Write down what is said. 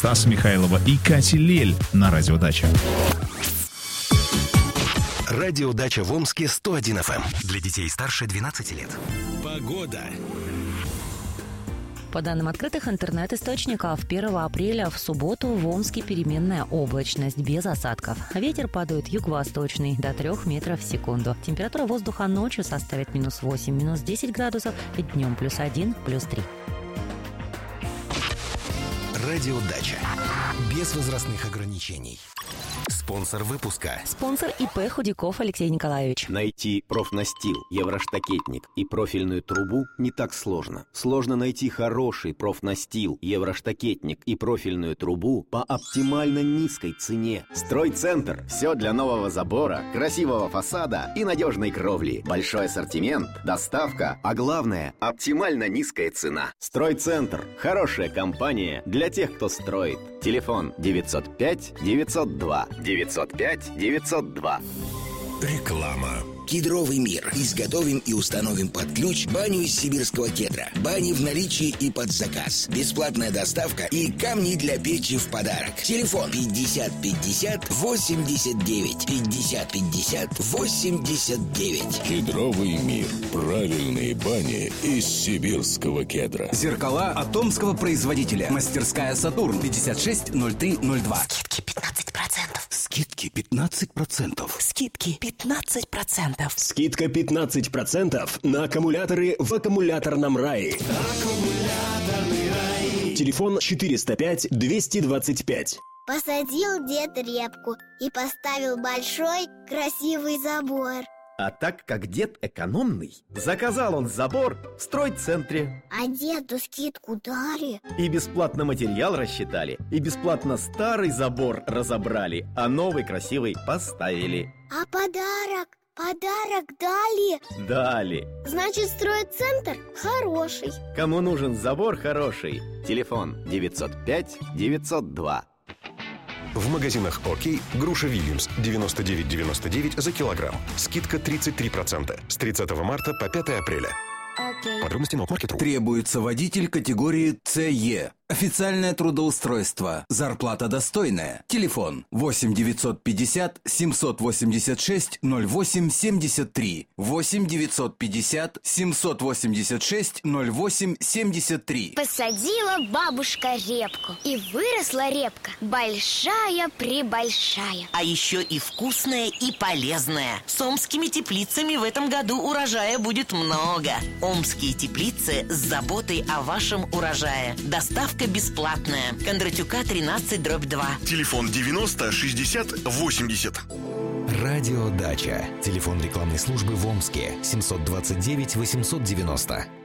Стаса Михайлова и Кати Лель на Радио Дача. Радио Дача в Омске 101 FM. Для детей старше 12 лет. Погода. По данным открытых интернет-источников, 1 апреля в субботу в Омске переменная облачность без осадков. Ветер подует юго-восточный до 3 метров в секунду. Температура воздуха ночью составит -8, -10 градусов, днем +1, +3. Радио Дача. Без возрастных ограничений. Спонсор выпуска. Спонсор ИП Худяков Алексей Николаевич. Найти профнастил, евроштакетник и профильную трубу не так сложно. Сложно найти хороший профнастил, евроштакетник и профильную трубу по оптимально низкой цене. Стройцентр. Все для нового забора, красивого фасада и надежной кровли. Большой ассортимент, доставка, а главное – оптимально низкая цена. Стройцентр. Хорошая компания для тех, кто строит. Телефон 905 902 905 902. Реклама. Кедровый мир. Изготовим и установим под ключ баню из сибирского кедра. Бани в наличии и под заказ. Бесплатная доставка и камни для печи в подарок. Телефон 50 50 89 50 50 89. Кедровый мир. Правильные бани из сибирского кедра. Зеркала от омского производителя. Мастерская «Сатурн». 560302. Скидки 15%. Скидки 15%. Скидка 15% на аккумуляторы в аккумуляторном рае. Телефон 405-225. Посадил дед репку и поставил большой красивый забор. А так как дед экономный, заказал он забор в стройцентре. А деду скидку дали? И бесплатно материал рассчитали, и бесплатно старый забор разобрали, а новый красивый поставили. А подарок? Подарок дали? Дали. Значит, стройцентр хороший. Кому нужен забор хороший? Телефон 905 902. В магазинах «Окей» груша «Вильямс» 99,99 за килограмм. Скидка 33% с 30 марта по 5 апреля. Подробности на Маркет.ру. Требуется водитель категории ЦЕ. Официальное трудоустройство. Зарплата достойная. Телефон 8 950 786 08 73. 8 950 786 08 73. Посадила бабушка репку, и выросла репка большая-пребольшая. А еще и вкусная, и полезная. С омскими теплицами в этом году урожая будет много. Омские теплицы с заботой о вашем урожае. Доставка бесплатная. Кондратюка 13/2. Телефон 90 60 80. Радио Дача. Телефон рекламной службы в Омске 729 890.